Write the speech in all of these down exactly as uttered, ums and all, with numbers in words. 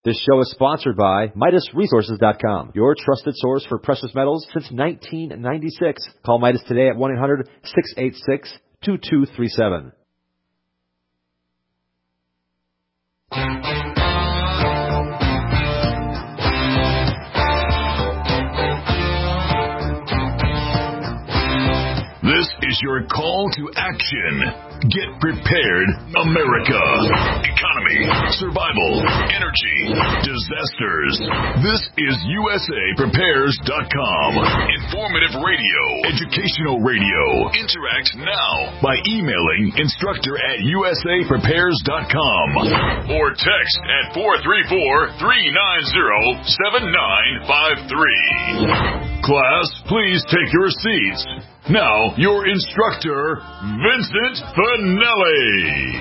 This show is sponsored by Midas Resources dot com, your trusted source for precious metals since nineteen ninety-six. Call Midas today at one eight hundred, six eight six, two two three seven. This is your call to action. Get prepared, America. Economy, survival, energy, disasters. This is U S A Prepares dot com. Informative radio, educational radio. Interact now by emailing instructor at U S A Prepares dot com or text at four three four, three nine zero, seven nine five three. Class, please take your seats. Now, your instructor, Vincent Finelli.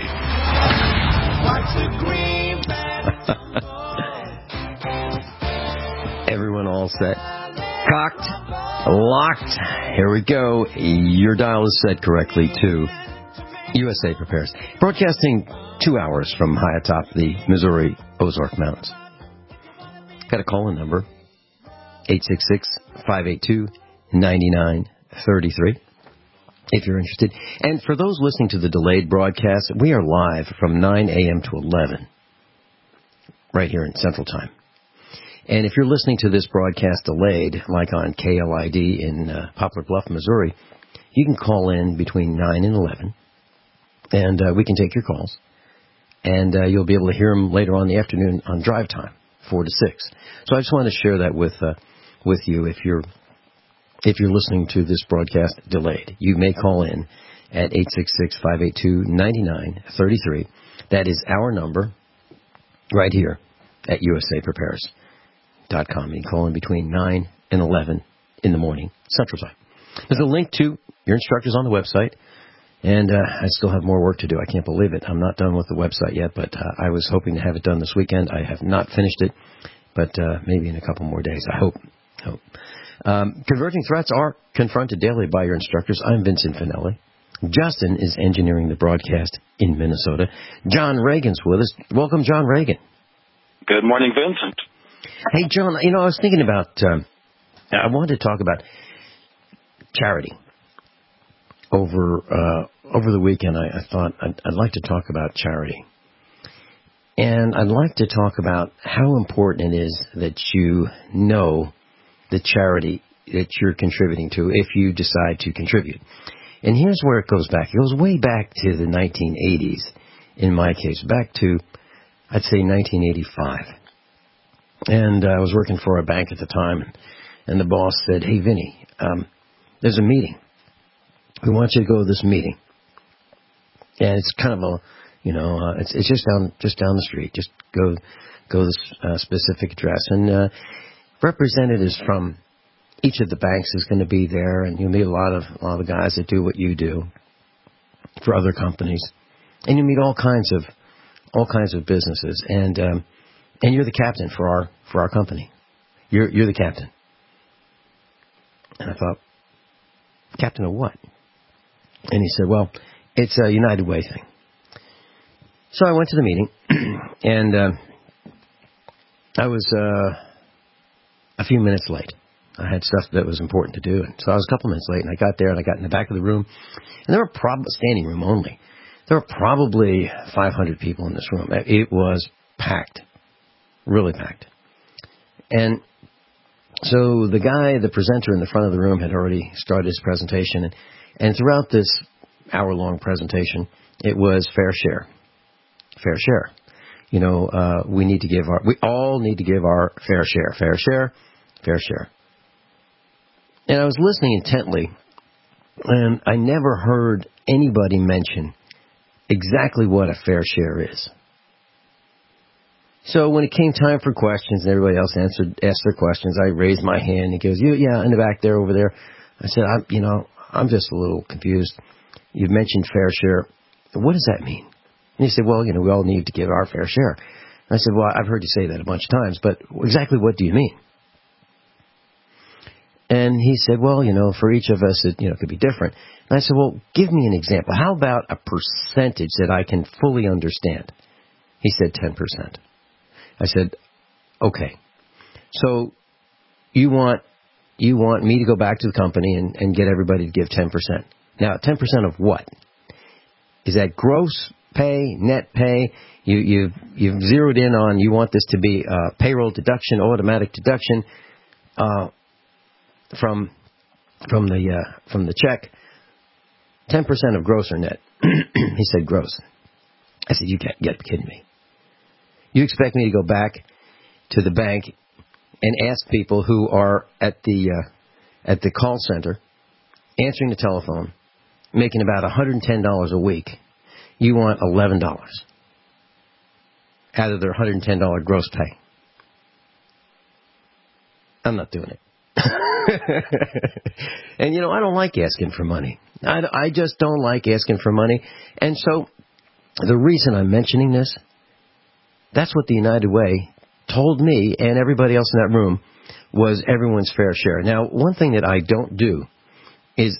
Everyone all set? Cocked? Locked? Here we go. Your dial is set correctly to U S A Prepares. Broadcasting two hours from high atop the Missouri Ozark Mountains. Got a call-in number, eight six six, five eight two, nine nine three three, if you're interested. And for those listening to the delayed broadcast, we are live from nine a.m. to eleven, right here in Central Time. And if you're listening to this broadcast delayed, like on K L I D in uh, Poplar Bluff, Missouri, you can call in between nine and eleven, and uh, we can take your calls. And uh, you'll be able to hear them later on in the afternoon on drive time, four to six. So I just wanted to share that with uh, with you if you're If you're listening to this broadcast delayed. You may call in at eight six six, five eight two, nine nine three three. That is our number right here at U S A Prepares dot com. You can call in between nine and eleven in the morning, Central Time. There's a link to your instructors on the website, and uh, I still have more work to do. I can't believe it. I'm not done with the website yet, but uh, I was hoping to have it done this weekend. I have not finished it, but uh, maybe in a couple more days. I hope. hope. Um, converging threats are confronted daily by your instructors. I'm Vincent Finelli. Justin is engineering the broadcast in Minnesota. John Reagan's with us. Welcome, John Reagan. Good morning, Vincent. Hey, John, you know, I was thinking about, um, I wanted to talk about charity. Over uh, over the weekend, I, I thought I'd, I'd like to talk about charity. And I'd like to talk about how important it is that you know the charity that you're contributing to if you decide to contribute. And here's where it goes back. It goes way back to the nineteen eighties, in my case, back to, I'd say, nineteen eighty-five. And uh, I was working for a bank at the time, and, and the boss said, hey, Vinny, um, there's a meeting. We want you to go to this meeting. And it's kind of a, you know, uh, it's it's just down just down the street. Just go go to this uh, specific address. And uh, representatives from each of the banks is going to be there, and you'll meet a lot of a lot of guys that do what you do for other companies, and you meet all kinds of all kinds of businesses, and um, and you're the captain for our for our company. You're you're the captain. And I thought, captain of what? And he said, well, it's a United Way thing. So I went to the meeting, and uh, I was uh, a few minutes late. I had stuff that was important to do, and so I was a couple minutes late, and I got there, and I got in the back of the room, and there were probably, standing room only, there were probably five hundred people in this room. It was packed, really packed. And so the guy, the presenter in the front of the room had already started his presentation, and, and throughout this hour-long presentation, it was fair share. Fair share. You know, uh, we need to give our, we all need to give our fair share. Fair share, fair share. And I was listening intently, and I never heard anybody mention exactly what a fair share is. So when it came time for questions, and everybody else answered, asked their questions, I raised my hand. He goes, "You, yeah, in the back there, over there." I said, I'm, you know, I'm just a little confused. You've mentioned fair share. What does that mean? And he said, well, you know, we all need to give our fair share. And I said, well, I've heard you say that a bunch of times, but exactly what do you mean? And he said, well, you know, for each of us, it, you know, could be different. And I said, well, give me an example. How about a percentage that I can fully understand? He said ten percent. I said, Okay. So you want you want me to go back to the company and, and get everybody to give ten percent. Now, ten percent of what? Is that gross pay, net pay? You, you've, you've zeroed in on you want this to be uh, payroll deduction, automatic deduction uh, from from the uh, from the check. ten percent of gross or net? He said gross. I said, you can't get kidding me. You expect me to go back to the bank and ask people who are at the uh, at the call center, answering the telephone, making about one hundred ten dollars a week. You want eleven dollars out of their one hundred ten dollars gross pay. I'm not doing it. And, you know, I don't like asking for money. I, I just don't like asking for money. And so the reason I'm mentioning this, that's what the United Way told me and everybody else in that room was everyone's fair share. Now, one thing that I don't do is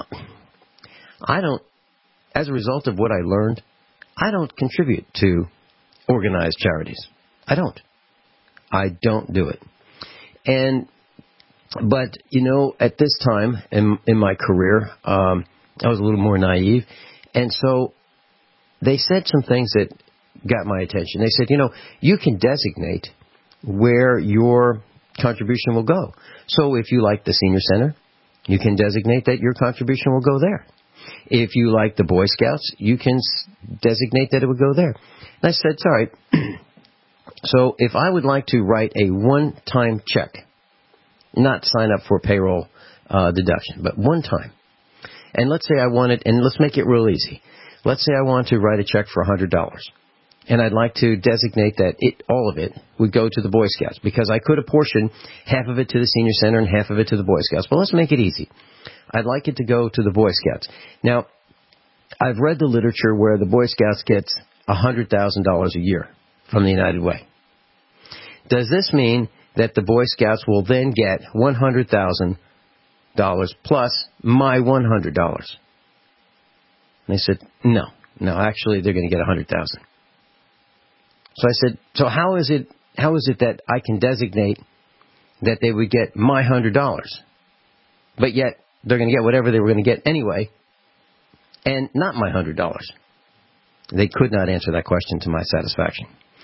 I don't, as a result of what I learned, I don't contribute to organized charities. I don't. I don't do it. And, but, you know, at this time in, in my career, um, I was a little more naive. And so they said some things that got my attention. They said, you know, you can designate where your contribution will go. So if you like the senior center, you can designate that your contribution will go there. If you like the Boy Scouts, you can designate that it would go there. And I said, it's all right. So if I would like to write a one-time check, not sign up for payroll uh, deduction, but one time, and let's say I want it, and let's make it real easy. Let's say I want to write a check for one hundred dollars. And I'd like to designate that it, all of it would go to the Boy Scouts, because I could apportion half of it to the Senior Center and half of it to the Boy Scouts. But let's make it easy. I'd like it to go to the Boy Scouts. Now, I've read the literature where the Boy Scouts gets one hundred thousand dollars a year from the United Way. Does this mean that the Boy Scouts will then get one hundred thousand dollars plus my one hundred dollars? And they said, no. No, actually, they're going to get one hundred thousand dollars. So I said, so how is it how is it that I can designate that they would get my one hundred dollars, but yet they're going to get whatever they were going to get anyway, and not my one hundred dollars? They could not answer that question to my satisfaction.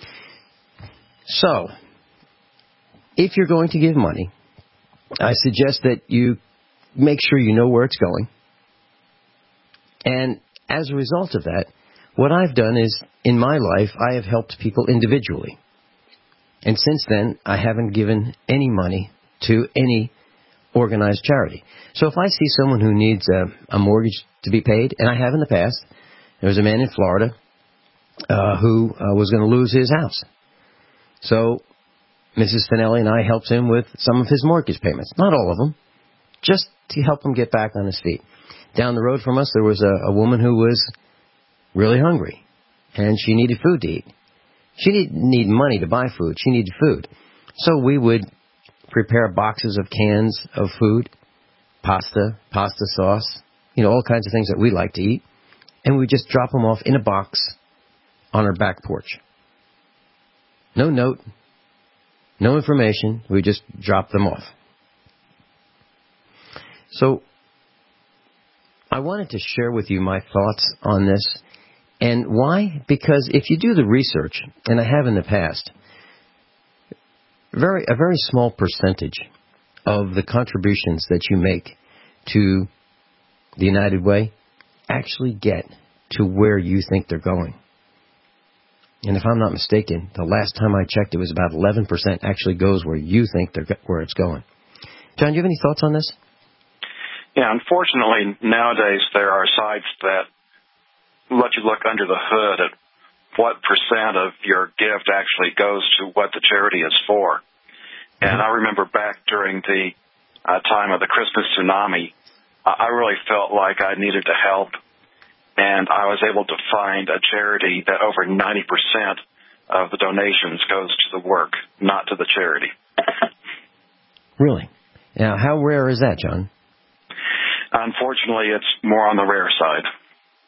So, if you're going to give money, I suggest that you make sure you know where it's going. And as a result of that, what I've done is, in my life, I have helped people individually. And since then, I haven't given any money to any organized charity. So if I see someone who needs a, a mortgage to be paid, and I have in the past, there was a man in Florida uh, who uh, was going to lose his house. So Missus Finelli and I helped him with some of his mortgage payments. Not all of them, just to help him get back on his feet. Down the road from us, there was a, a woman who was really hungry, and she needed food to eat. She didn't need money to buy food. She needed food. So we would prepare boxes of cans of food, pasta, pasta sauce, you know, all kinds of things that we like to eat, and we just drop them off in a box on our back porch. No note, no information. We just drop them off. So I wanted to share with you my thoughts on this. And why? Because if you do the research, and I have in the past, very a very small percentage of the contributions that you make to the United Way actually get to where you think they're going. And if I'm not mistaken, the last time I checked, it was about eleven percent actually goes where you think they're where it's going. John, do you have any thoughts on this? Yeah, unfortunately, nowadays there are sites that let you look under the hood at what percent of your gift actually goes to what the charity is for. And I remember back during the uh, time of the Christmas tsunami, I really felt like I needed to help, and I was able to find a charity that over ninety percent of the donations goes to the work, not to the charity. Really? Now, how rare is that, John? Unfortunately, it's more on the rare side.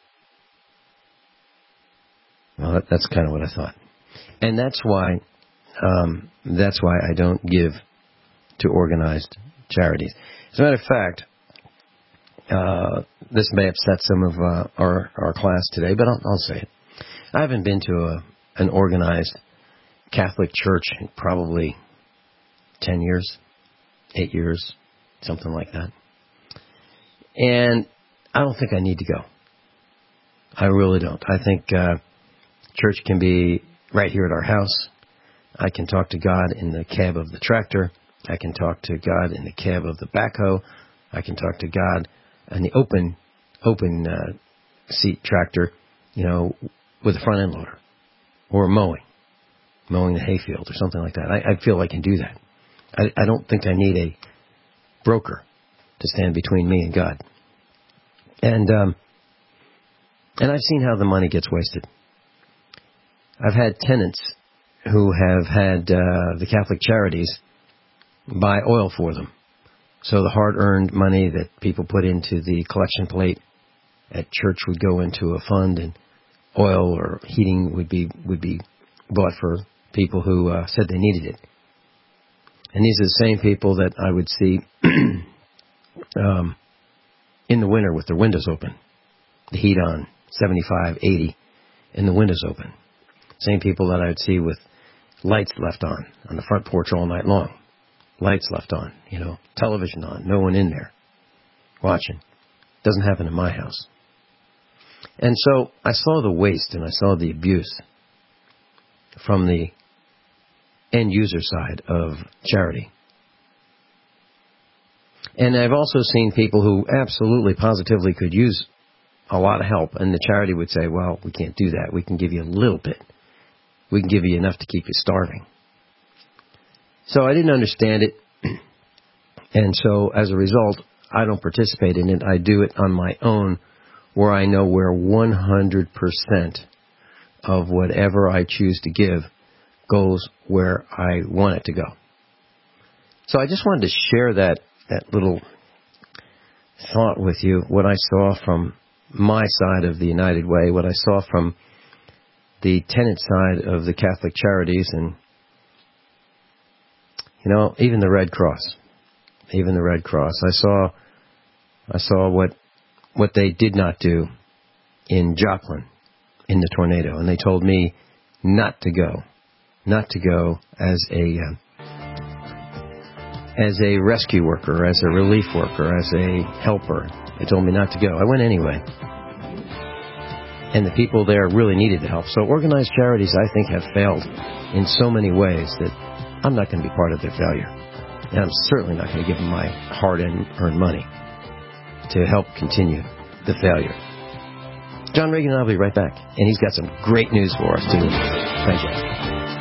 Well, that, that's kind of what I thought. And that's why um, that's why I don't give to organized charities. As a matter of fact, uh, this may upset some of uh, our, our class today, but I'll, I'll say it. I haven't been to a, an organized Catholic church in probably ten years, eight years, something like that. And I don't think I need to go. I really don't. I think uh, church can be right here at our house. I can talk to God in the cab of the tractor. I can talk to God in the cab of the backhoe. I can talk to God in the open open uh, seat tractor, you know, with a front end loader, or mowing, mowing the hayfield or something like that. I, I feel I can do that. I, I don't think I need a broker to stand between me and God. And um, and I've seen how the money gets wasted. I've had tenants who have had uh, the Catholic Charities buy oil for them. So the hard-earned money that people put into the collection plate at church would go into a fund, and oil or heating would be would be bought for people who uh, said they needed it. And these are the same people that I would see um, in the winter with their windows open, the heat on, seventy-five, eighty, and the windows open. Same people that I would see with lights left on, on the front porch all night long. Lights left on, you know, television on, no one in there watching. Doesn't happen in my house. And so I saw the waste and I saw the abuse from the end user side of charity. And I've also seen people who absolutely, positively could use a lot of help, and the charity would say, well, we can't do that. We can give you a little bit. We can give you enough to keep you starving. So I didn't understand it, and so as a result, I don't participate in it. I do it on my own, where I know where one hundred percent of whatever I choose to give goes where I want it to go. So I just wanted to share that, that little thought with you, what I saw from my side of the United Way, what I saw from the tenant side of the Catholic Charities, and you know, even the Red Cross, even the Red Cross. I saw, I saw what what they did not do in Joplin in the tornado, and they told me not to go, not to go as a uh, as a rescue worker, as a relief worker, as a helper. They told me not to go. I went anyway, and the people there really needed the help. So organized charities, I think, have failed in so many ways that I'm not going to be part of their failure. And I'm certainly not going to give them my hard-earned money to help continue the failure. John Regan and I'll be right back. And he's got some great news for us, too. Thank you.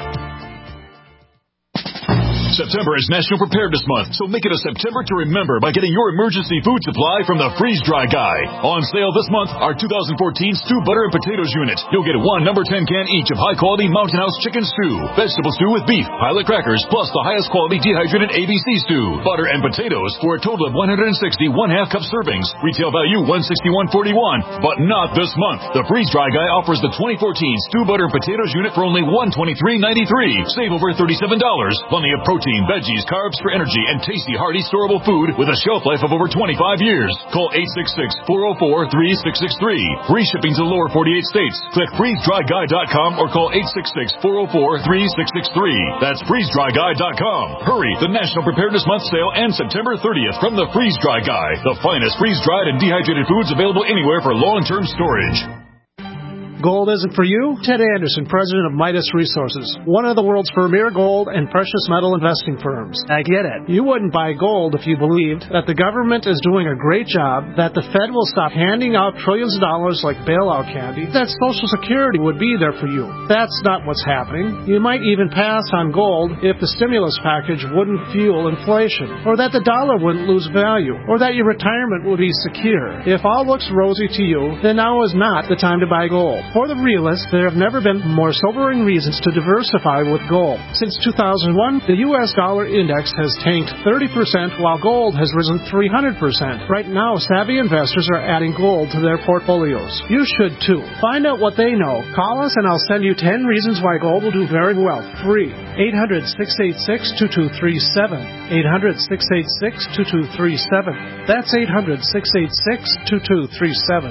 September is National Preparedness Month, so make it a September to remember by getting your emergency food supply from the Freeze Dry Guy. On sale this month, our two thousand fourteen Stew Butter and Potatoes Unit. You'll get one number ten can each of high-quality Mountain House chicken stew, vegetable stew with beef, pilot crackers, plus the highest quality dehydrated A B C stew, butter and potatoes for a total of one hundred sixty one-half cup servings. Retail value one hundred sixty-one forty-one, but not this month. The Freeze Dry Guy offers the twenty fourteen Stew Butter and Potatoes Unit for only one hundred twenty-three ninety-three. Save over thirty-seven dollars. Plenty of protein, veggies, carbs for energy, and tasty, hearty, storable food with a shelf life of over twenty-five years. Call eight six six, four oh four, three six six three. Free shipping to the lower forty-eight states. Click freeze dry guy dot com or call eight six six, four oh four, three six six three. That's freeze dry guy dot com. Hurry! The National Preparedness Month sale ends September thirtieth from the Freeze Dry Guy. The finest freeze-dried and dehydrated foods available anywhere for long-term storage. Gold isn't for you? Ted Anderson, president of Midas Resources, one of the world's premier gold and precious metal investing firms. I get it. You wouldn't buy gold if you believed that the government is doing a great job, that the Fed will stop handing out trillions of dollars like bailout candy, that Social Security would be there for you. That's not what's happening. You might even pass on gold if the stimulus package wouldn't fuel inflation, or that the dollar wouldn't lose value, or that your retirement would be secure. If all looks rosy to you, then now is not the time to buy gold. For the realist, there have never been more sobering reasons to diversify with gold. Since two thousand one, the U S dollar index has tanked thirty percent while gold has risen three hundred percent. Right now, savvy investors are adding gold to their portfolios. You should too. Find out what they know. Call us and I'll send you ten reasons why gold will do very well. Free. eight hundred, six eight six, two two three seven. eight hundred, six eight six, two two three seven. That's eight hundred, six eight six, two two three seven.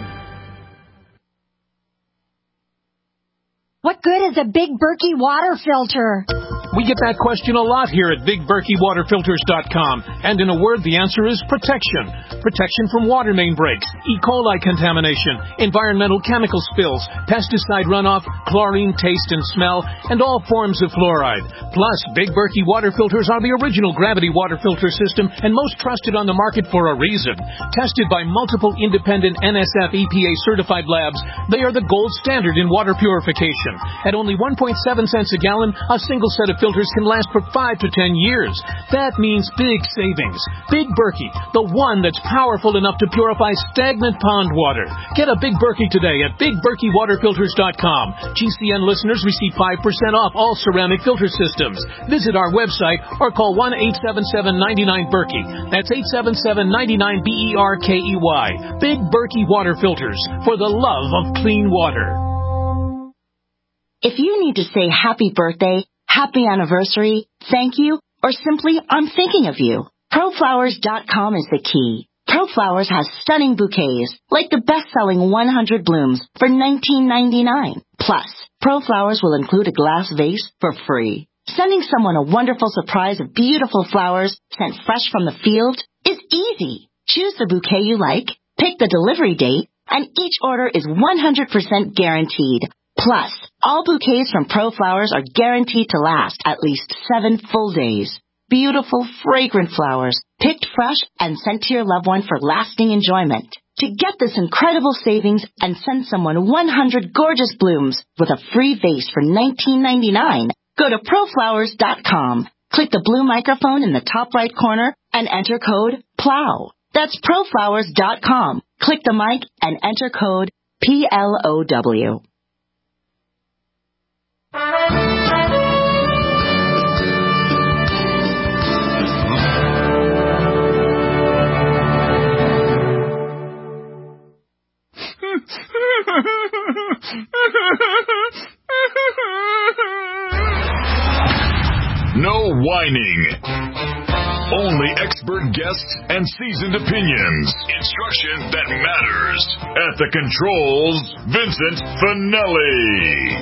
What good is a Big Berkey water filter? We get that question a lot here at Big Berkey Water Filters dot com. And in a word, the answer is protection. Protection from water main breaks, E. coli contamination, environmental chemical spills, pesticide runoff, chlorine taste and smell, and all forms of fluoride. Plus, Big Berkey water filters are the original gravity water filter system and most trusted on the market for a reason. Tested by multiple independent N S F E P A certified labs, they are the gold standard in water purification. At only one point seven cents a gallon, a single set of filters can last for five to ten years. That means big savings. Big Berkey, the one that's powerful enough to purify stagnant pond water. Get a Big Berkey today at Big Berkey Water Filters dot com. G C N listeners receive five percent off all ceramic filter systems. Visit our website or call one eight seven seven, nine nine, Berkey. That's eight seven seven, nine nine, B E R K E Y. Big Berkey Water Filters, for the love of clean water. If you need to say happy birthday, happy anniversary, thank you, or simply I'm thinking of you, Pro Flowers dot com is the key. ProFlowers has stunning bouquets, like the best-selling one hundred blooms for nineteen ninety-nine. Plus, ProFlowers will include a glass vase for free. Sending someone a wonderful surprise of beautiful flowers sent fresh from the field is easy. Choose the bouquet you like, pick the delivery date, and each order is one hundred percent guaranteed. Plus, all bouquets from ProFlowers are guaranteed to last at least seven full days. Beautiful, fragrant flowers, picked fresh and sent to your loved one for lasting enjoyment. To get this incredible savings and send someone one hundred gorgeous blooms with a free vase for nineteen ninety-nine, go to Pro Flowers dot com. Click the blue microphone in the top right corner and enter code PLOW. That's Pro Flowers dot com. Click the mic and enter code P L O W. No whining. Only expert guests and seasoned opinions. Instruction that matters. At the controls, Vincent Finelli.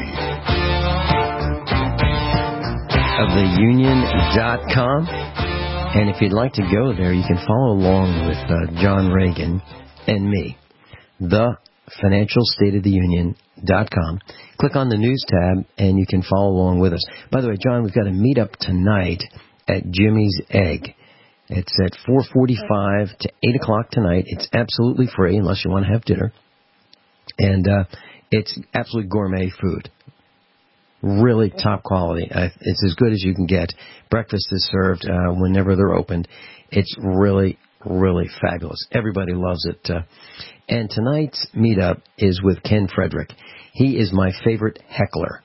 Of the union dot com. And if you'd like to go there, you can follow along with uh, John Reagan and me. The Financial State of the Union dot com. Click on the news tab and you can follow along with us. By the way, John, we've got a meetup tonight at Jimmy's Egg. It's at four forty-five to eight o'clock tonight. It's absolutely free unless you want to have dinner. And uh, it's absolute gourmet food. Really top quality. Uh, it's as good as you can get. Breakfast is served uh, whenever they're opened. It's really, really fabulous. Everybody loves it. Uh, and tonight's meetup is with Ken Frederick. He is my favorite heckler.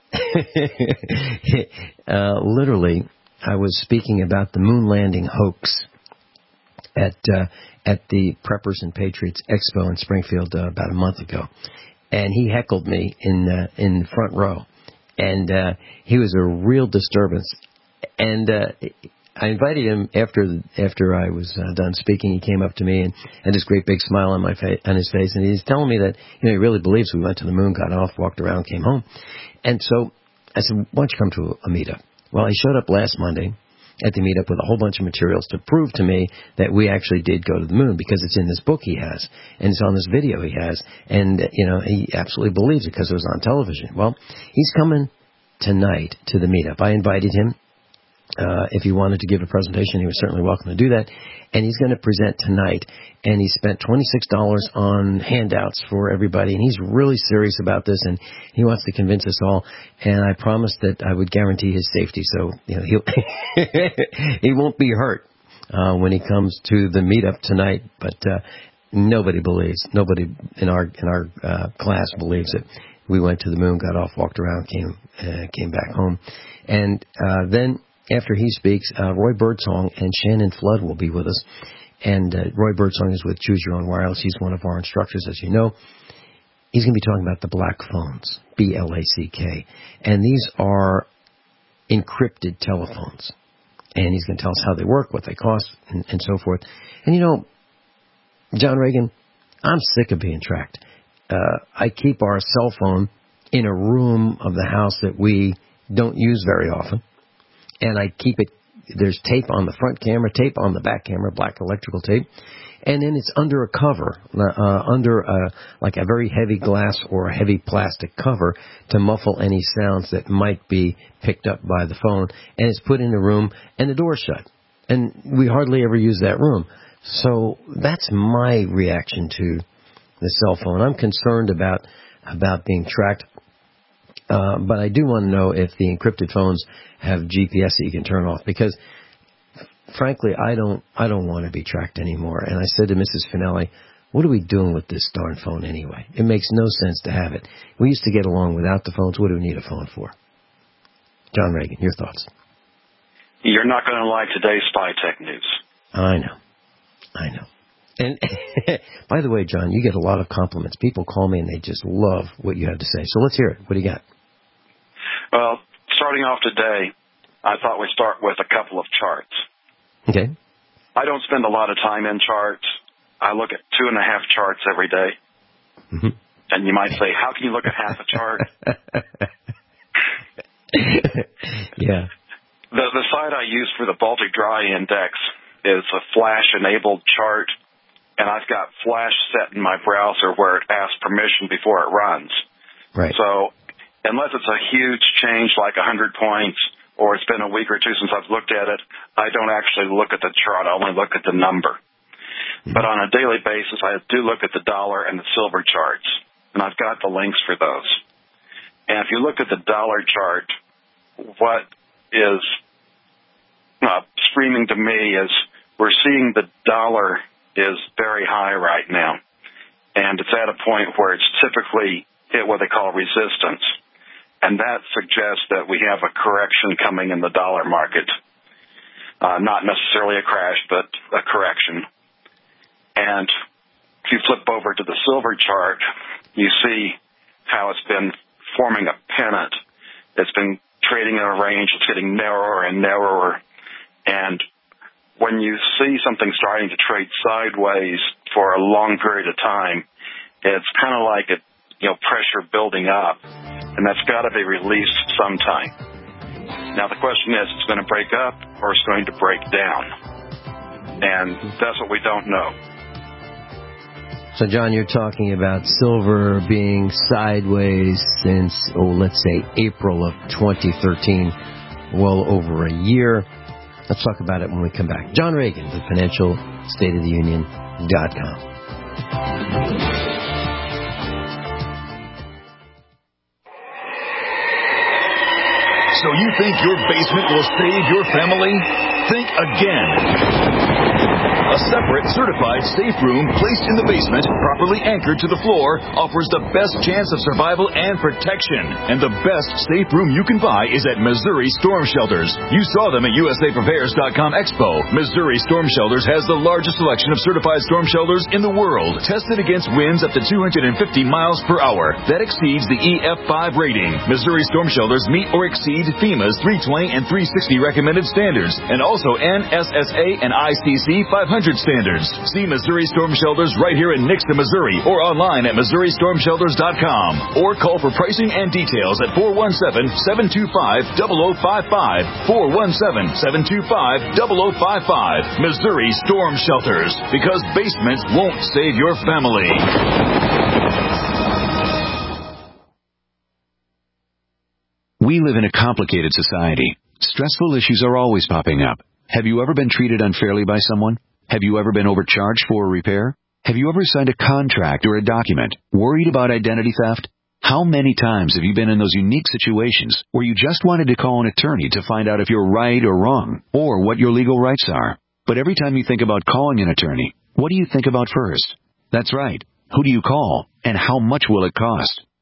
uh, literally, I was speaking about the moon landing hoax at uh, at the Preppers and Patriots Expo in Springfield uh, about a month ago, and he heckled me in uh, in the front row, and uh, he was a real disturbance. And uh, I invited him after after I was uh, done speaking. He came up to me and had this great big smile on my fa- on his face, and he's telling me that you know he really believes we went to the moon, got off, walked around, came home. And so I said, "Why don't you come to a meetup?" Well, he showed up last Monday at the meetup with a whole bunch of materials to prove to me that we actually did go to the moon, because it's in this book he has, and it's on this video he has, and, you know, he absolutely believes it because it was on television. Well, he's coming tonight to the meetup. I invited him. Uh, if he wanted to give a presentation, he was certainly welcome to do that. And he's going to present tonight. And he spent twenty-six dollars on handouts for everybody. And he's really serious about this, and he wants to convince us all. And I promised that I would guarantee his safety. So, you know, he'll he won't be hurt uh, when he comes to the meetup tonight. But uh, nobody believes, nobody in our in our uh, class believes it. We went to the moon, got off, walked around, came uh, came back home. And uh, then after he speaks, uh, Roy Birdsong and Shannon Flood will be with us. And uh, Roy Birdsong is with Choose Your Own Wireless. He's one of our instructors, as you know. He's going to be talking about the black phones, B L A C K. And these are encrypted telephones. And he's going to tell us how they work, what they cost, and, and so forth. And, you know, John Reagan, I'm sick of being tracked. Uh, I keep our cell phone in a room of the house that we don't use very often. And I keep it, there's tape on the front camera, tape on the back camera, black electrical tape. And then it's under a cover, uh, under a, like a very heavy glass or a heavy plastic cover to muffle any sounds that might be picked up by the phone. And it's put in a room and the door's shut. And we hardly ever use that room. So that's my reaction to the cell phone. I'm concerned about about being tracked. Uh, but I do want to know if the encrypted phones have G P S that you can turn off, because frankly, I don't I don't want to be tracked anymore. And I said to Missus Finelli, what are we doing with this darn phone anyway? It makes no sense to have it. We used to get along without the phones. What do we need a phone for? John Reagan, your thoughts? You're not going to like today's spy tech news. I know. I know. And by the way, John, you get a lot of compliments. People call me and they just love what you have to say. So let's hear it. What do you got? Well, starting off today, I thought we'd start with a couple of charts. Okay. I don't spend a lot of time in charts. I look at two and a half charts every day. Mm-hmm. And you might say, how can you look at half a chart? Yeah. The, the site I use for the Baltic Dry Index is a Flash-enabled chart, and I've got Flash set in my browser where it asks permission before it runs. Right. So unless it's a huge change like one hundred points, or it's been a week or two since I've looked at it, I don't actually look at the chart. I only look at the number. Mm-hmm. But on a daily basis, I do look at the dollar and the silver charts, and I've got the links for those. And if you look at the dollar chart, what is uh, screaming to me is we're seeing the dollar is very high right now, and it's at a point where it's typically hit what they call resistance. And that suggests that we have a correction coming in the dollar market. Uh, not necessarily a crash, but a correction. And if you flip over to the silver chart, you see how it's been forming a pennant. It's been trading in a range. It's getting narrower and narrower. And when you see something starting to trade sideways for a long period of time, it's kind of like a, you know, pressure building up. And that's got to be released sometime. Now, the question is, it's going to break up or it's going to break down. And that's what we don't know. So, John, you're talking about silver being sideways since, oh, let's say April of twenty thirteen, well over a year. Let's talk about it when we come back. John Reagan, the Financial State of the Union dot com. So you think your basement will save your family? Think again. A separate certified safe room placed in the basement, properly anchored to the floor, offers the best chance of survival and protection. And the best safe room you can buy is at Missouri Storm Shelters. You saw them at U S A Prepares dot com Expo. Missouri Storm Shelters has the largest selection of certified storm shelters in the world, tested against winds up to two hundred fifty miles per hour. That exceeds the E F five rating. Missouri Storm Shelters meet or exceed FEMA's three twenty and three sixty recommended standards, and also N S S A and I C C five hundred standards. See Missouri Storm Shelters right here in Nixon, Missouri, or online at Missouri Storm Shelters dot com, or call for pricing and details at four one seven, seven two five, zero zero five five, four one seven, seven two five, zero zero five five. Missouri Storm Shelters, because basements won't save your family. We live in a complicated society. Stressful issues are always popping up. Have you ever been treated unfairly by someone? Have you ever been overcharged for a repair? Have you ever signed a contract or a document worried about identity theft? How many times have you been in those unique situations where you just wanted to call an attorney to find out if you're right or wrong, or what your legal rights are? But every time you think about calling an attorney, what do you think about first? That's right. Who do you call, and how much will it cost?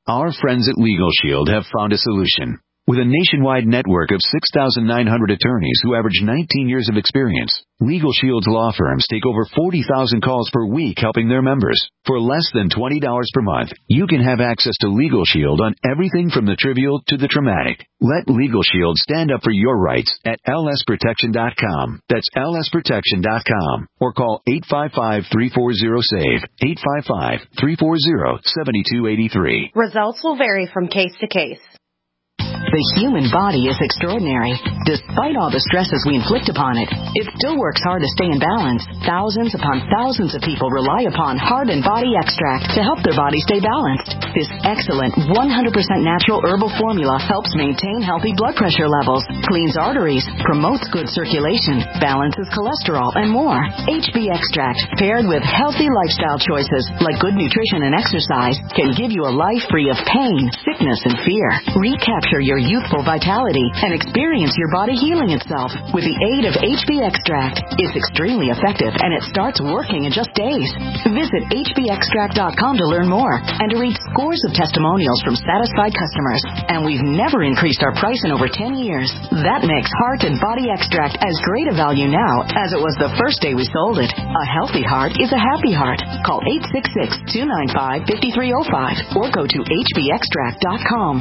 Our friends at Legal Shield have found a solution. With a nationwide network of six thousand nine hundred attorneys who average nineteen years of experience, Legal Shield's law firms take over forty thousand calls per week helping their members. For less than twenty dollars per month, you can have access to Legal Shield on everything from the trivial to the traumatic. Let Legal Shield stand up for your rights at L S protection dot com. That's L S protection dot com. Or call eight five five, three four zero, S A V E, eight five five, three four zero, seven two eight three. Results will vary from case to case. The human body is extraordinary. Despite all the stresses we inflict upon it, it still works hard to stay in balance. Thousands upon thousands of people rely upon Heart and Body Extract to help their body stay balanced. This excellent one hundred percent natural herbal formula helps maintain healthy blood pressure levels, cleans arteries, promotes good circulation, balances cholesterol, and more. H B Extract, paired with healthy lifestyle choices like good nutrition and exercise, can give you a life free of pain, sickness, and fear. Recapture your youthful vitality and experience your body healing itself with the aid of H B Extract. It's extremely effective and it starts working in just days. Visit H B extract dot com to learn more and to read scores of testimonials from satisfied customers. And we've never increased our price in over ten years. That makes Heart and Body Extract as great a value now as it was the first day we sold it. A healthy heart is a happy heart. Call eight six six, two nine five, five three zero five or go to H B extract dot com.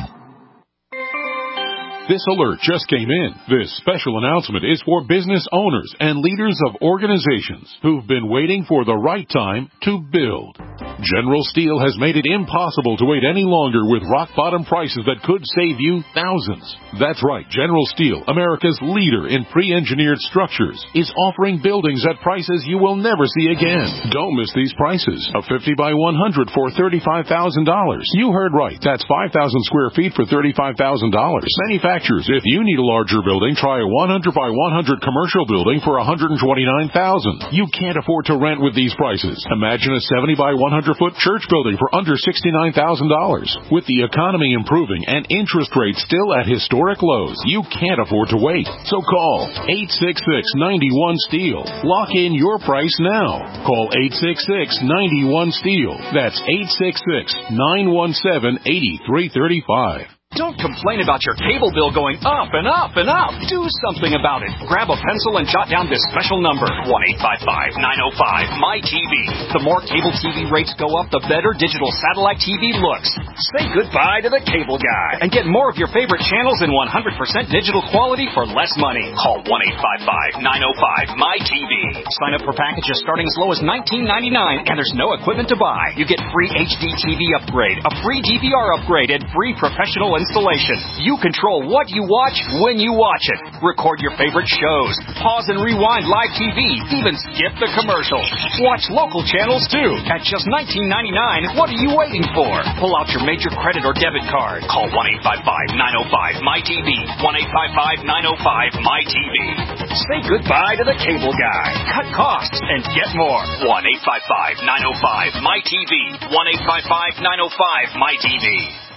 This alert just came in. This special announcement is for business owners and leaders of organizations who've been waiting for the right time to build. General Steel has made it impossible to wait any longer with rock-bottom prices that could save you thousands. That's right, General Steel, America's leader in pre-engineered structures, is offering buildings at prices you will never see again. Don't miss these prices. A fifty by one hundred for thirty-five thousand dollars. You heard right. That's five thousand square feet for thirty-five thousand dollars. Manufacturers, if you need a larger building, try a one hundred by one hundred commercial building for one hundred twenty-nine thousand dollars. You can't afford to rent with these prices. Imagine a seventy by one hundred foot church building for under sixty-nine thousand dollars. With the economy improving and interest rates still at historic lows, you can't afford to wait. So call eight six six, nine one, STEEL. Lock in your price now. Call eight six six, nine one, STEEL. That's eight six six, nine one seven, eight three three five. Don't complain about your cable bill going up and up and up. Do something about it. Grab a pencil and jot down this special number, one eight five five, nine oh five, M Y T V. The more cable T V rates go up, the better digital satellite T V looks. Say goodbye to the cable guy and get more of your favorite channels in one hundred percent digital quality for less money. Call one eight five five, nine oh five, M Y T V. Sign up for packages starting as low as nineteen ninety-nine, and there's no equipment to buy. You get free H D T V upgrade, a free D V R upgrade, and free professional installation. You control what you watch when you watch it. Record your favorite shows. Pause and rewind live T V. Even skip the commercials. Watch local channels too. At just nineteen ninety-nine, what are you waiting for? Pull out your major credit or debit card. Call one eight five five, nine oh five, M Y T V. one eight five five, nine oh five, M Y T V. Say goodbye to the cable guy. Cut costs and get more. one eight five five, nine oh five, M Y T V. one eight five five, nine oh five, M Y T V.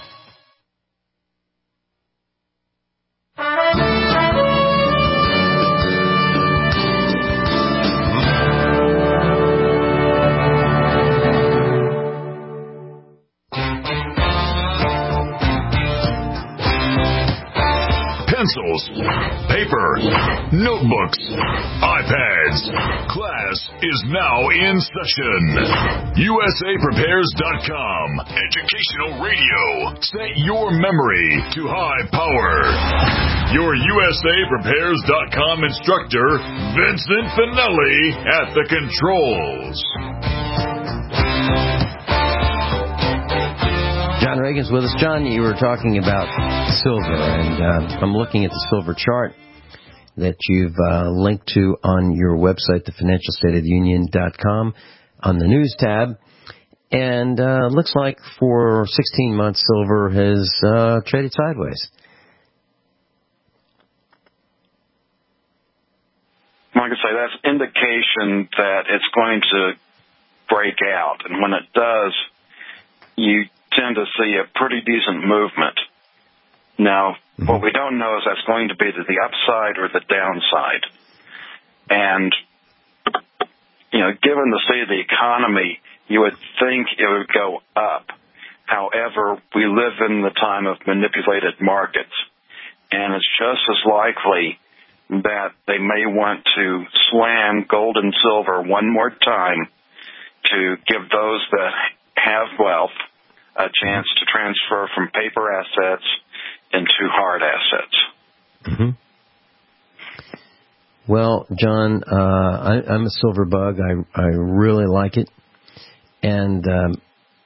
Pencils, paper, notebooks, iPads. Class is now in session. U S A Prepares dot com. Educational radio. Set your memory to high power. Your U S A Prepares dot com instructor, Vincent Finelli, at the controls. John Reagan's with us. John, you were talking about silver, and uh, I'm looking at the silver chart that you've uh, linked to on your website, the financial state of the union dot com, on the news tab. And uh, looks like for sixteen months, silver has uh, traded sideways. Like I say, that's indication that it's going to break out. And when it does, you tend to see a pretty decent movement. Now, mm-hmm. what we don't know is that's going to be to the upside or the downside. And, you know, given the state of the economy, you would think it would go up. However, we live in the time of manipulated markets, and it's just as likely that they may want to slam gold and silver one more time to give those that have wealth a chance to transfer from paper assets into hard assets. Mm-hmm. Well, John, uh, I, I'm a silver bug. I I really like it, and um,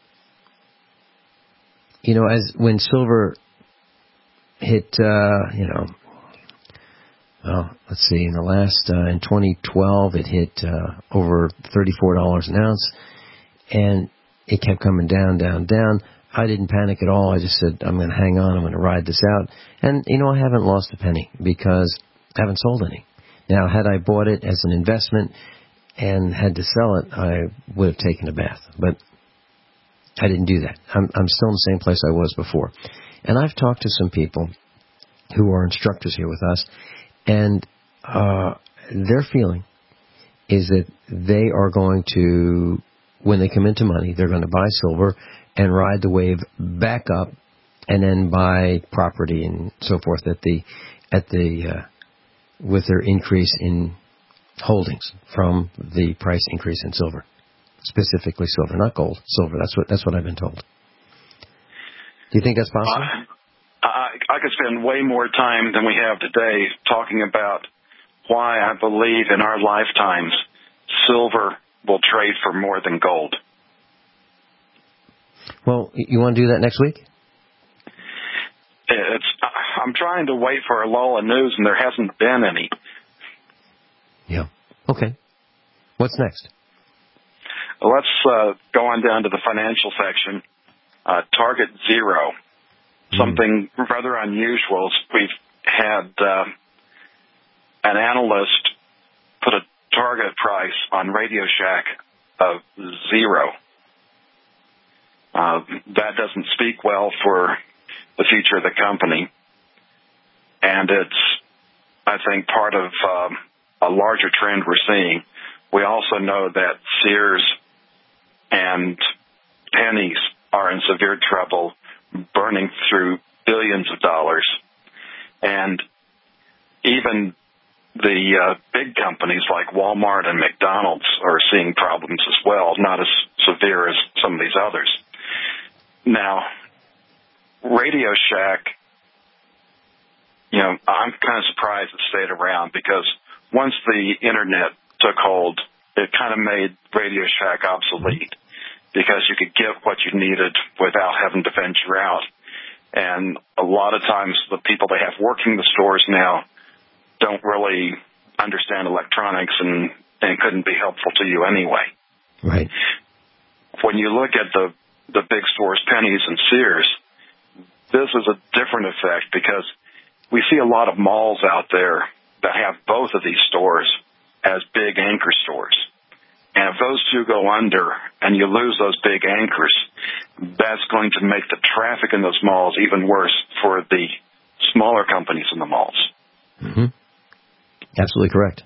you know, as when silver hit, uh, you know, well, let's see, in the last uh, in twenty twelve, it hit uh, over thirty-four dollars an ounce, and it kept coming down, down, down. I didn't panic at all. I just said, I'm going to hang on. I'm going to ride this out. And, you know, I haven't lost a penny because I haven't sold any. Now, had I bought it as an investment and had to sell it, I would have taken a bath. But I didn't do that. I'm, I'm still in the same place I was before. And I've talked to some people who are instructors here with us, and uh, their feeling is that they are going to, when they come into money, they're going to buy silver and ride the wave back up, and then buy property and so forth at the at the uh, with their increase in holdings from the price increase in silver, specifically silver, not gold, silver. That's what that's what I've been told. Do you think that's possible? Uh, I, I could spend way more time than we have today talking about why I believe in our lifetimes silver will trade for more than gold. Well, you want to do that next week? It's. I'm trying to wait for a lull in news, and there hasn't been any. Yeah. Okay. What's next? Well, let's uh, go on down to the financial section. Uh, target zero. Mm. Something rather unusual. We've had uh, an analyst put a target price on Radio Shack of zero. Uh, that doesn't speak well for the future of the company. And it's, I think, part of um, a larger trend we're seeing. We also know that Sears and Penny's are in severe trouble, burning through billions of dollars. And even the uh, big companies like Walmart and McDonald's are seeing problems as well, not as severe as some of these others. Now, Radio Shack, you know, I'm kind of surprised it stayed around because once the Internet took hold, it kind of made Radio Shack obsolete because you could get what you needed without having to venture out. And a lot of times the people they have working the stores now don't really understand electronics and, and couldn't be helpful to you anyway. Right. When you look at the the big stores, Penny's and Sears, this is a different effect because we see a lot of malls out there that have both of these stores as big anchor stores. And if those two go under and you lose those big anchors, that's going to make the traffic in those malls even worse for the smaller companies in the malls. Mm-hmm. Absolutely correct.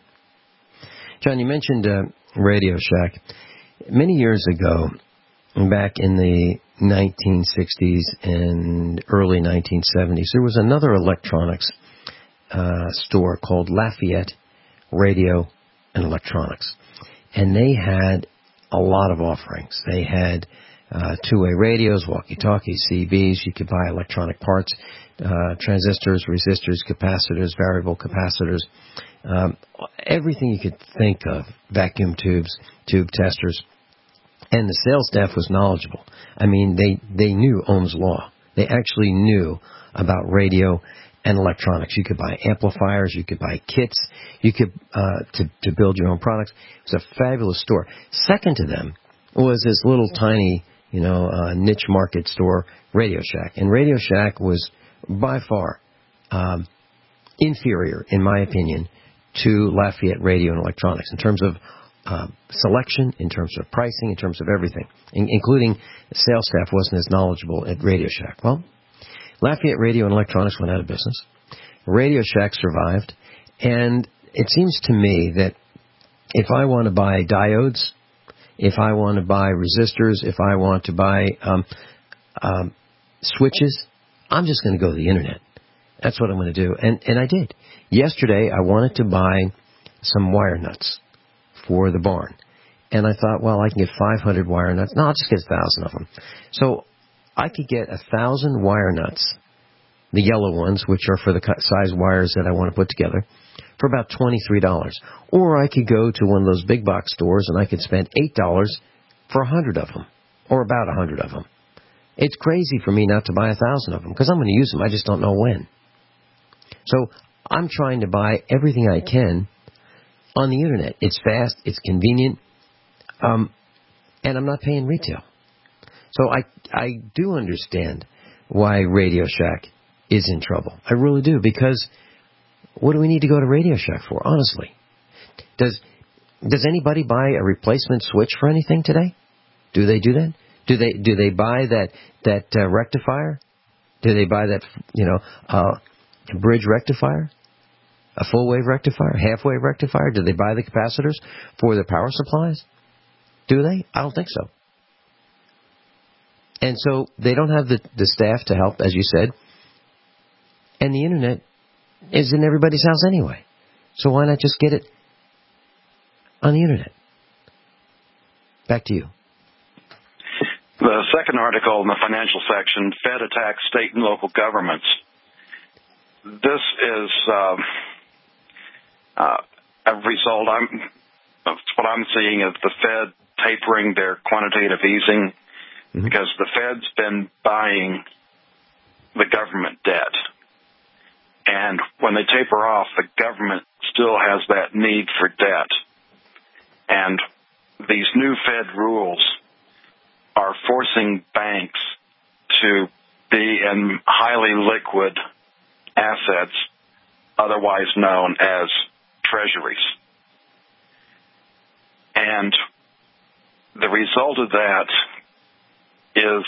John, you mentioned uh, Radio Shack. Many years ago, back in the nineteen sixties and early nineteen seventies, there was another electronics uh, store called Lafayette Radio and Electronics. And they had a lot of offerings. They had uh, two-way radios, walkie-talkies, C Bs. You could buy electronic parts, uh, transistors, resistors, capacitors, variable capacitors, um, everything you could think of, vacuum tubes, tube testers. And the sales staff was knowledgeable. I mean, they, they knew Ohm's Law. They actually knew about radio and electronics. You could buy amplifiers. You could buy kits. You could uh, to, to build your own products. It was a fabulous store. Second to them was this little tiny, you know, uh, niche market store, Radio Shack. And Radio Shack was by far um, inferior, in my opinion, to Lafayette Radio and Electronics in terms of Uh, selection, in terms of pricing, in terms of everything, in, including the sales staff wasn't as knowledgeable at Radio Shack. Well, Lafayette Radio and Electronics went out of business. Radio Shack survived, and it seems to me that if I want to buy diodes, if I want to buy resistors, if I want to buy um, um, switches. I'm just going to go to the internet. That's what I'm going to do. And, and I did. Yesterday, I wanted to buy some wire nuts for the barn. And I thought, well, I can get five hundred wire nuts. No, I'll just get one thousand of them. So I could get one thousand wire nuts, the yellow ones, which are for the size wires that I want to put together, for about twenty-three dollars. Or I could go to one of those big box stores and I could spend eight dollars for one hundred of them, or about one hundred of them. It's crazy for me not to buy one thousand of them, because I'm going to use them. I just don't know when. So I'm trying to buy everything I can on the internet. It's fast, it's convenient, um, and I'm not paying retail. So I I do understand why Radio Shack is in trouble. I really do, because what do we need to go to Radio Shack for, honestly? Does does anybody buy a replacement switch for anything today? Do they do that? Do they do they buy that that uh, rectifier? Do they buy that, you know, uh, bridge rectifier? A full wave rectifier? Half wave rectifier? Do they buy the capacitors for their power supplies? Do they? I don't think so. And so they don't have the, the staff to help, as you said. And the internet is in everybody's house anyway. So why not just get it on the internet? Back to you. The second article in the financial section, Fed attacks state and local governments. This is uh, uh, a result. I'm, what I'm seeing is the Fed tapering their quantitative easing, mm-hmm. because the Fed's been buying the government debt. And when they taper off, the government still has that need for debt. And these new Fed rules are forcing banks to be in highly liquid assets, otherwise known as treasuries. And the result of that is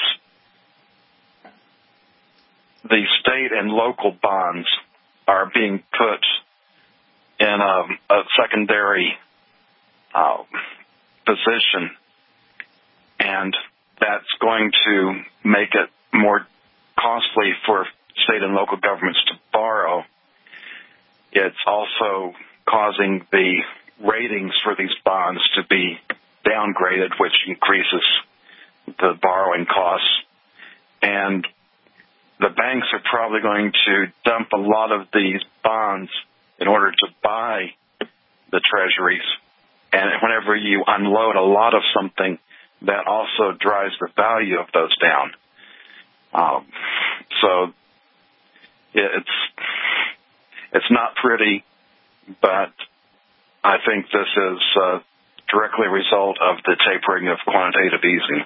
the state and local bonds are being put in a, a secondary uh, position, and that's going to make it more costly for state and local governments to borrow. It's also causing the ratings for these bonds to be downgraded, which increases the borrowing costs. And the banks are probably going to dump a lot of these bonds in order to buy the treasuries. And whenever you unload a lot of something, that also drives the value of those down. Um, so it's it's not pretty, but I think this is uh, directly a result of the tapering of quantitative easing.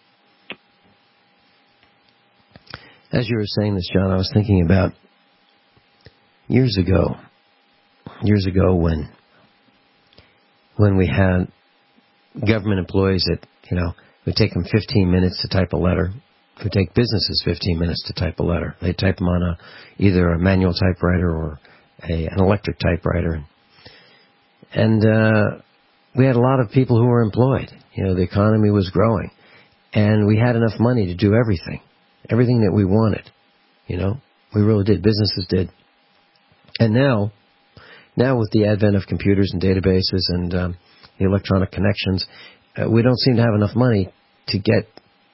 As you were saying this, John, I was thinking about years ago, years ago when when we had government employees that, you know, it would take them fifteen minutes to type a letter. It would take businesses fifteen minutes to type a letter. They type them on a either a manual typewriter or a, an electric typewriter. And uh, we had a lot of people who were employed. You know, the economy was growing. And we had enough money to do everything. Everything that we wanted. You know, we really did. Businesses did. And now, now with the advent of computers and databases and um, the electronic connections, uh, we don't seem to have enough money to get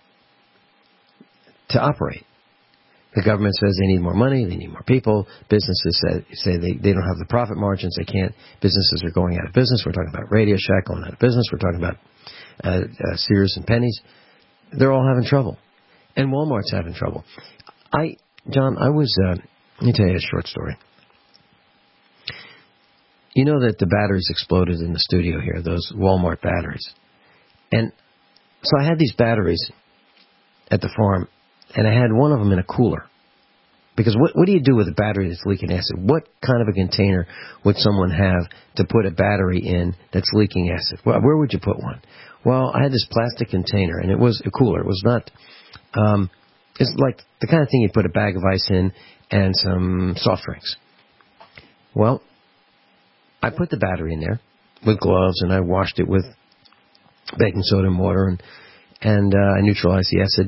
to operate. The government says they need more money, they need more people. Businesses say, say they, they don't have the profit margins, they can't. Businesses are going out of business. We're talking about Radio Shack going out of business. We're talking about uh, uh, Sears and Penny's. They're all having trouble. And Walmart's having trouble. I, John, I was, uh, let me tell you a short story. You know that the batteries exploded in the studio here, those Walmart batteries. And so I had these batteries at the farm, and I had one of them in a cooler. Because what, what do you do with a battery that's leaking acid? What kind of a container would someone have to put a battery in that's leaking acid? Well, where would you put one? Well, I had this plastic container, and it was a cooler. It was not, um, it's like the kind of thing you put a bag of ice in and some soft drinks. Well, I put the battery in there with gloves, and I washed it with baking soda and water, and, and uh, I neutralized the acid.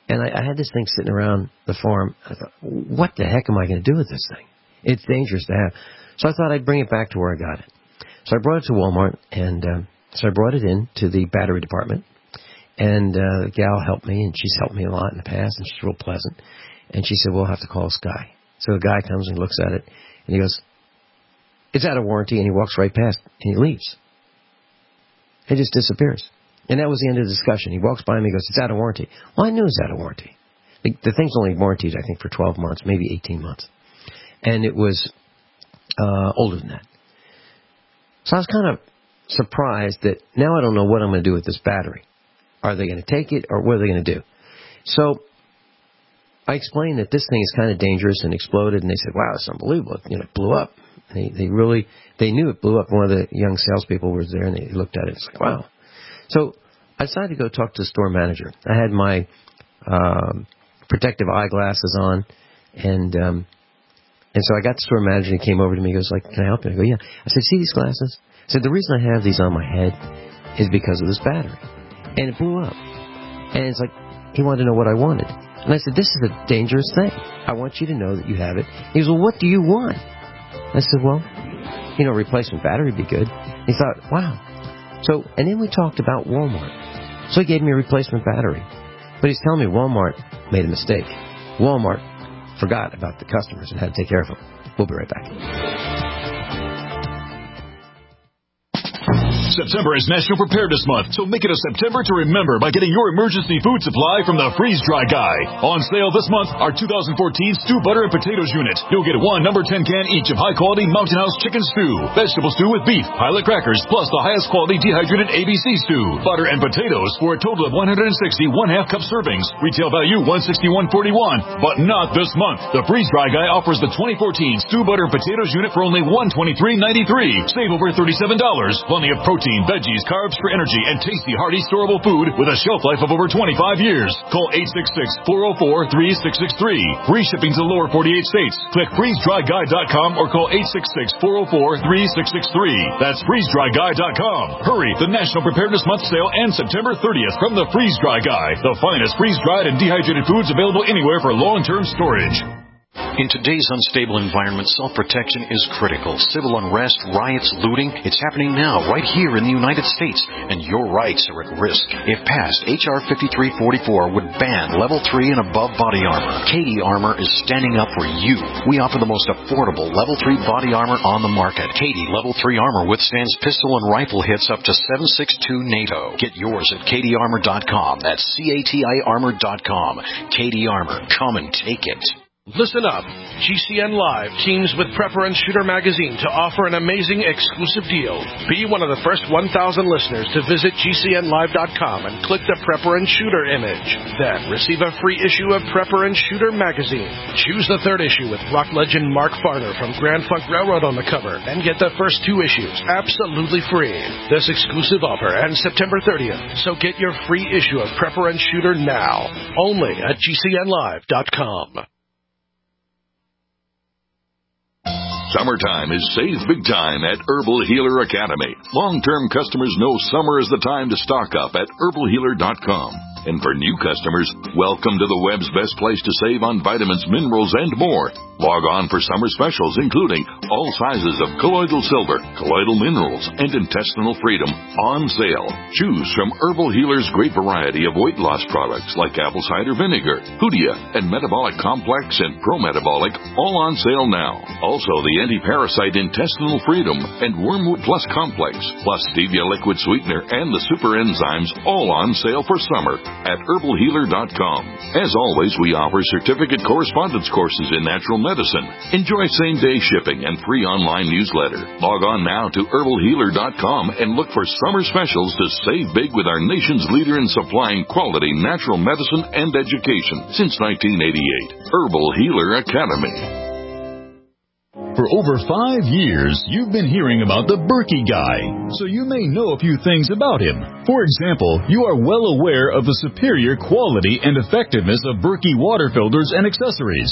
And I, I had this thing sitting around the farm. I thought, what the heck am I going to do with this thing? It's dangerous to have. So I thought I'd bring it back to where I got it. So I brought it to Walmart, and um, so I brought it in to the battery department. And uh, the gal helped me, and she's helped me a lot in the past, and she's real pleasant. And she said, we'll have to call this guy. So the guy comes and looks at it, and he goes, it's out of warranty, and he walks right past, and he leaves. It just disappears. And that was the end of the discussion. He walks by me and goes, it's out of warranty. Well, I knew it was out of warranty. The, the thing's only warranted, I think, for twelve months, maybe eighteen months. And it was uh, older than that. So I was kind of surprised that now I don't know what I'm going to do with this battery. Are they going to take it, or what are they going to do? So I explained that this thing is kind of dangerous and exploded, and they said, wow, it's unbelievable. You know, it blew up. They, they really, they knew it blew up. One of the young salespeople was there, and they looked at it. It's like, wow. So I decided to go talk to the store manager. I had my um, protective eyeglasses on, and um, and so I got the store manager, and he came over to me. He goes, like, can I help you? I go, yeah. I said, see these glasses? I said, the reason I have these on my head is because of this battery. And it blew up. And it's like, he wanted to know what I wanted. And I said, this is a dangerous thing. I want you to know that you have it. He goes, well, what do you want? I said, well, you know, replacement battery would be good. He thought, wow. So, and then we talked about Walmart. So he gave me a replacement battery. But he's telling me Walmart made a mistake. Walmart forgot about the customers and had to take care of them. We'll be right back. September is National Preparedness Month, so make it a September to remember by getting your emergency food supply from the Freeze Dry Guy. On sale this month, our two thousand fourteen Stew Butter and Potatoes Unit. You'll get one number ten can each of high-quality Mountain House chicken stew, vegetable stew with beef, pilot crackers, plus the highest quality dehydrated A B C stew, butter and potatoes for a total of one hundred sixty one-half cup servings. Retail value one hundred sixty-one forty-one, but not this month. The Freeze Dry Guy offers the twenty fourteen Stew Butter and Potatoes Unit for only one hundred twenty-three ninety-three. Save over thirty-seven dollars. Plenty of protein, veggies, carbs for energy, and tasty, hearty, storable food with a shelf life of over twenty-five years. Call eight six six, four oh four, three six six three. Free shipping to the lower forty-eight states. Click freeze dry guy dot com or call eight six six, four oh four, three six six three. That's freeze dry guy dot com. Hurry! The National Preparedness Month sale ends September thirtieth from the Freeze Dry Guy. The finest freeze-dried and dehydrated foods available anywhere for long-term storage. In today's unstable environment, self-protection is critical. Civil unrest, riots, looting, it's happening now right here in the United States, and your rights are at risk. If passed, H R fifty-three forty-four would ban level three and above body armor. Katie Armor is standing up for you. We offer the most affordable level three body armor on the market. Katie level three armor withstands pistol and rifle hits up to seven six two NATO. Get yours at katie armor dot com. That's C A T I armor dot com. Katie Armor. Come and take it. Listen up. G C N Live teams with Prepper and Shooter magazine to offer an amazing exclusive deal. Be one of the first one thousand listeners to visit G C N live dot com and click the Prepper and Shooter image. Then receive a free issue of Prepper and Shooter magazine. Choose the third issue with rock legend Mark Farner from Grand Funk Railroad on the cover and get the first two issues absolutely free. This exclusive offer ends September thirtieth, so get your free issue of Prepper and Shooter now. Only at G C N live dot com. Summertime is save big time at Herbal Healer Academy. Long-term customers know summer is the time to stock up at herbal healer dot com. And for new customers, welcome to the web's best place to save on vitamins, minerals, and more. Log on for summer specials, including all sizes of colloidal silver, colloidal minerals, and intestinal freedom on sale. Choose from Herbal Healer's great variety of weight loss products like apple cider vinegar, Hoodia, and Metabolic Complex and Pro-Metabolic, all on sale now. Also, the anti-parasite intestinal freedom and Wormwood Plus Complex, plus stevia liquid sweetener and the super enzymes, all on sale for summer at herbal healer dot com. As always, we offer certificate correspondence courses in natural medicine. Enjoy same-day shipping and free online newsletter. Log on now to herbal healer dot com and look for summer specials to save big with our nation's leader in supplying quality natural medicine and education since nineteen eighty-eight. Herbal Healer Academy. For over five years, you've been hearing about the Berkey Guy, so you may know a few things about him. For example, you are well aware of the superior quality and effectiveness of Berkey water filters and accessories.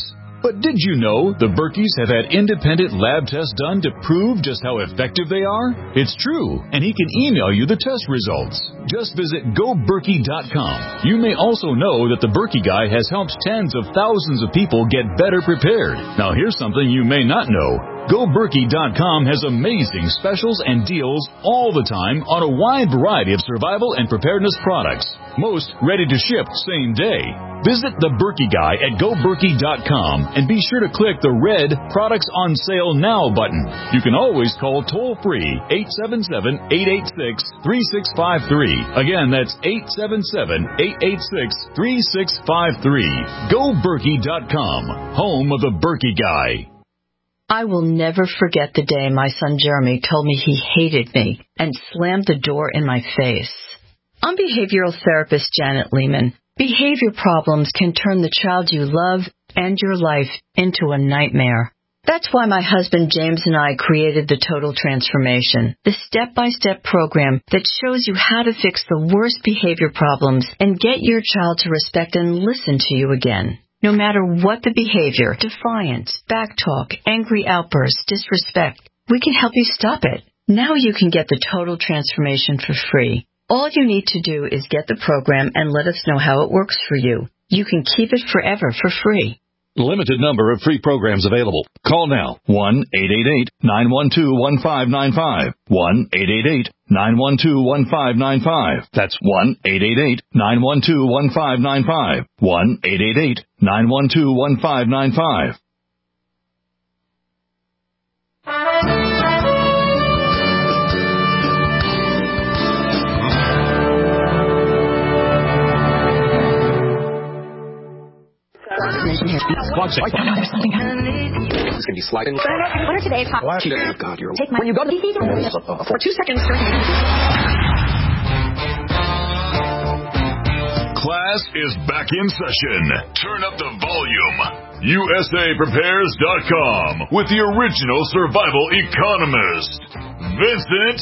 But did you know the Berkeys have had independent lab tests done to prove just how effective they are? It's true, and he can email you the test results. Just visit go berkey dot com. You may also know that the Berkey Guy has helped tens of thousands of people get better prepared. Now here's something you may not know. go berkey dot com has amazing specials and deals all the time on a wide variety of survival and preparedness products. Most ready to ship same day. Visit the Berkey Guy at go berkey dot com and be sure to click the red Products on Sale Now button. You can always call toll-free eight seven seven, eight eight six, three six five three. Again, that's eight seven seven, eight eight six, three six five three. go berkey dot com, home of the Berkey Guy. I will never forget the day my son Jeremy told me he hated me and slammed the door in my face. I'm behavioral therapist Janet Lehman. Behavior problems can turn the child you love and your life into a nightmare. That's why my husband James and I created the Total Transformation, the step-by-step program that shows you how to fix the worst behavior problems and get your child to respect and listen to you again. No matter what the behavior, defiance, backtalk, angry outbursts, disrespect, we can help you stop it. Now you can get the Total Transformation for free. All you need to do is get the program and let us know how it works for you. You can keep it forever for free. Limited number of free programs available. Call now. one eight eight eight, nine one two, one five nine five. one eight eight eight, nine one two, one five nine five. That's one eight eight eight, nine one two, one five nine five. one eight eight eight, nine one two, one five nine five. It's going to be sliding. What are today's hot? Oh, God, you're Take my. When you go to the for two seconds. Class is back in session. Turn up the volume. U S A prepares dot com with the original survival economist, Vincent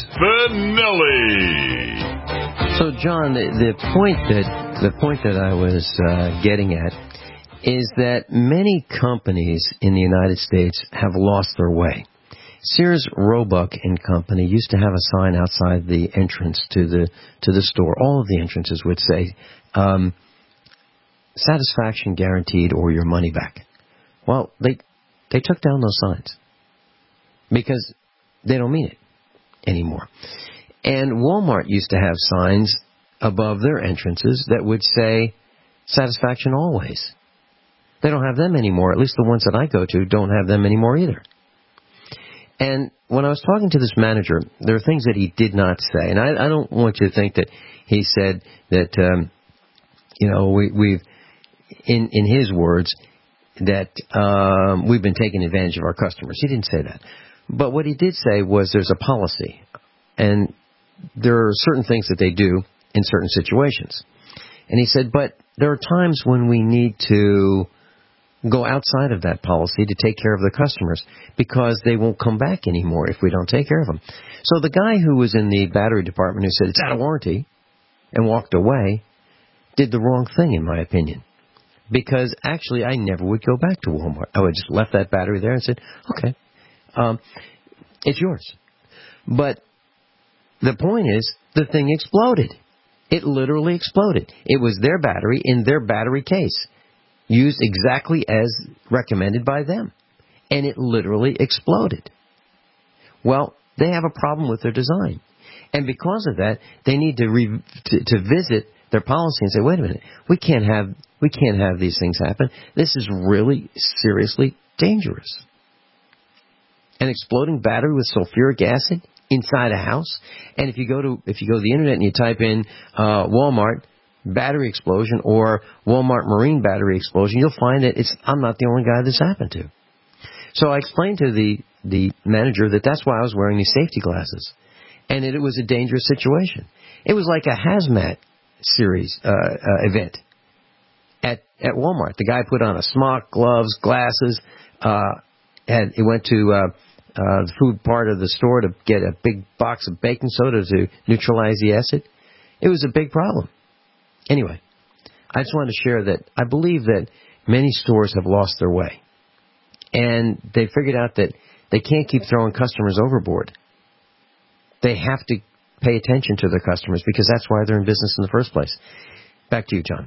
Finelli. So, John, the, the point that the point that I was uh, getting at is that many companies in the United States have lost their way. Sears, Roebuck and Company used to have a sign outside the entrance to the to the store. All of the entrances would say, um, "Satisfaction guaranteed, or your money back." Well, they they took down those signs because they don't mean it anymore. And Walmart used to have signs above their entrances that would say, "Satisfaction always." They don't have them anymore. At least the ones that I go to don't have them anymore either. And when I was talking to this manager, there are things that he did not say. And I, I don't want you to think that he said that, um, you know, we, we've, in, in his words, that um, we've been taking advantage of our customers. He didn't say that. But what he did say was there's a policy. And there are certain things that they do in certain situations. And he said, but there are times when we need to go outside of that policy to take care of the customers because they won't come back anymore if we don't take care of them. So the guy who was in the battery department who said it's out of warranty and walked away did the wrong thing, in my opinion. Because actually I never would go back to Walmart. I would just left that battery there and said, okay, um, it's yours. But the point is, the thing exploded. It literally exploded. It was their battery in their battery case, used exactly as recommended by them. And it literally exploded. Well, they have a problem with their design. And because of that, they need to, re- to, to visit their policy and say, wait a minute, we can't have we can't have these things happen. This is really seriously dangerous. An exploding battery with sulfuric acid inside a house. And if you go to if you go to the internet and you type in uh, Walmart battery explosion or Walmart marine battery explosion, you'll find that it's I'm not the only guy this happened to. So I explained to the the manager that that's why I was wearing these safety glasses, and that it was a dangerous situation. It was like a hazmat series uh, uh, event at at Walmart. The guy put on a smock, gloves, glasses, uh, and he went to uh, uh, the food part of the store to get a big box of baking soda to neutralize the acid. It was a big problem. Anyway, I just wanted to share that I believe that many stores have lost their way. and they figured out that they can't keep throwing customers overboard. They have to pay attention to their customers because that's why they're in business in the first place. Back to you, John.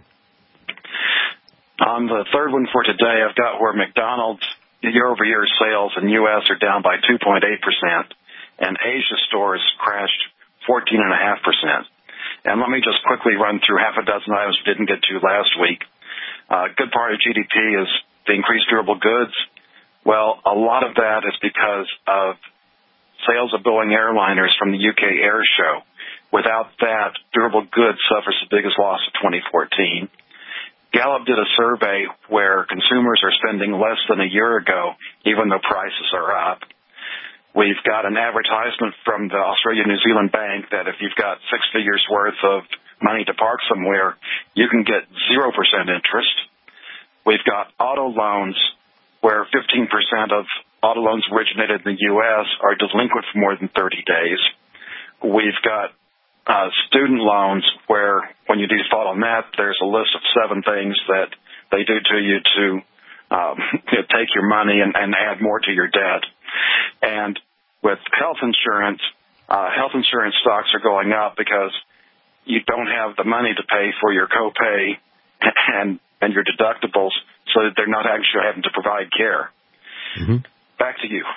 On the third one for today, I've got where McDonald's year-over-year sales in U S are down by two point eight percent, and Asia stores crashed fourteen point five percent. And let me just quickly run through half a dozen items we didn't get to last week. A uh, good part of G D P is the increased durable goods. Well, a lot of that is because of sales of Boeing airliners from the U K Air Show. Without that, durable goods suffers the biggest loss of twenty fourteen. Gallup did a survey where consumers are spending less than a year ago, even though prices are up. We've got an advertisement from the Australia-New Zealand Bank that if you've got six figures worth of money to park somewhere, you can get zero percent interest. We've got auto loans where fifteen percent of auto loans originated in the U S are delinquent for more than thirty days. We've got uh, student loans where when you default on that, there's a list of seven things that they do to you to um, you know, take your money and, and add more to your debt. And with health insurance, uh, health insurance stocks are going up because you don't have the money to pay for your copay and, and your deductibles, so that they're not actually having to provide care. Mm-hmm. Back to you.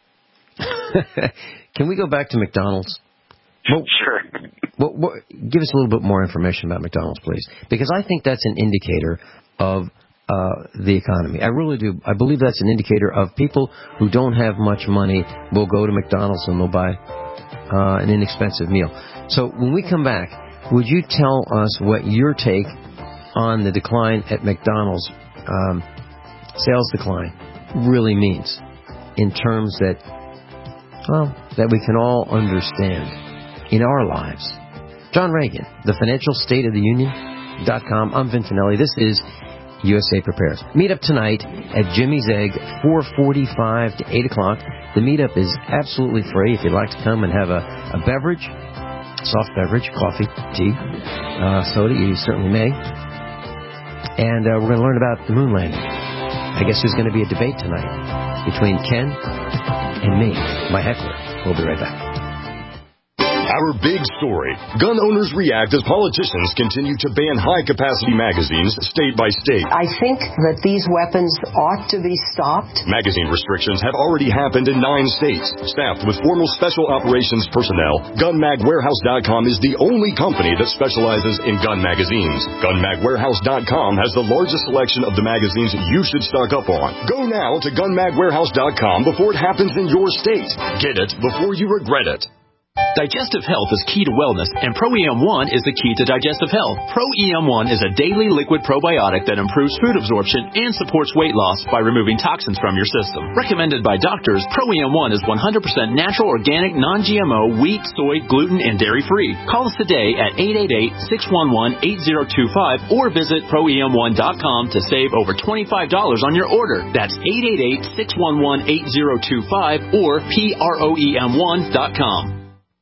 Can we go back to McDonald's? Well, sure. Well, well, give us a little bit more information about McDonald's, please, because I think that's an indicator of uh, the economy. I really do. I believe that's an indicator of people who don't have much money will go to McDonald's and they'll buy uh, an inexpensive meal. So when we come back, would you tell us what your take on the decline at McDonald's, um, sales decline, really means in terms that, well, that we can all understand in our lives? John Reagan, the Financial State of the Union dot com. I'm Vin Finelli. This is U S A Prepares. Meet up tonight at Jimmy's Egg, four forty-five to eight o'clock. The meetup is absolutely free. If you'd like to come and have a, a beverage, soft beverage, coffee, tea, uh, soda, you certainly may. And uh, we're going to learn about the moon landing. I guess there's going to be a debate tonight between Ken and me, my heckler. We'll be right back. Our big story. Gun owners react as politicians continue to ban high-capacity magazines state by state. I think that these weapons ought to be stopped. Magazine restrictions have already happened in nine states. Staffed with formal special operations personnel, gun mag warehouse dot com is the only company that specializes in gun magazines. gun mag warehouse dot com has the largest selection of the magazines you should stock up on. Go now to gun mag warehouse dot com before it happens in your state. Get it before you regret it. Digestive health is key to wellness, and Pro E M one is the key to digestive health. Pro E M one is a daily liquid probiotic that improves food absorption and supports weight loss by removing toxins from your system. Recommended by doctors, Pro E M one is one hundred percent natural, organic, non G M O, wheat, soy, gluten, and dairy-free. Call us today at eight eight eight, six one one, eight zero two five or visit pro e m one dot com to save over twenty-five dollars on your order. That's eight eight eight, six one one, eight zero two five or pro e m one dot com.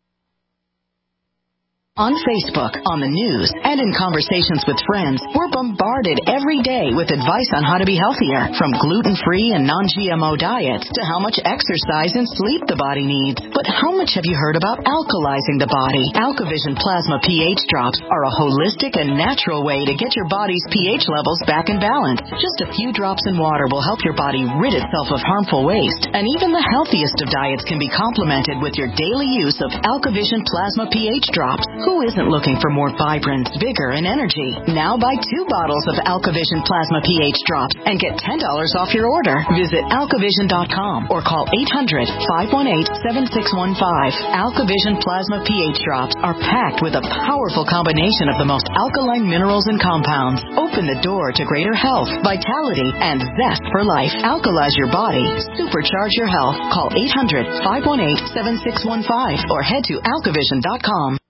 On Facebook, on the news, and in conversations with friends, we're bombarded every day with advice on how to be healthier, from gluten-free and non-G M O diets to how much exercise and sleep the body needs. But how much have you heard about alkalizing the body? AlkaVision Plasma pH drops are a holistic and natural way to get your body's pH levels back in balance. Just a few drops in water will help your body rid itself of harmful waste, and even the healthiest of diets can be complemented with your daily use of AlkaVision Plasma pH drops. Who isn't looking for more vibrance, vigor, and energy? Now buy two bottles of AlkaVision Plasma pH drops and get ten dollars off your order. Visit alkavision dot com or call eight hundred, five one eight, seven six one five. AlkaVision Plasma pH drops are packed with a powerful combination of the most alkaline minerals and compounds. Open the door to greater health, vitality, and zest for life. Alkalize your body. Supercharge your health. Call eight hundred, five one eight, seven six one five or head to alkavision dot com.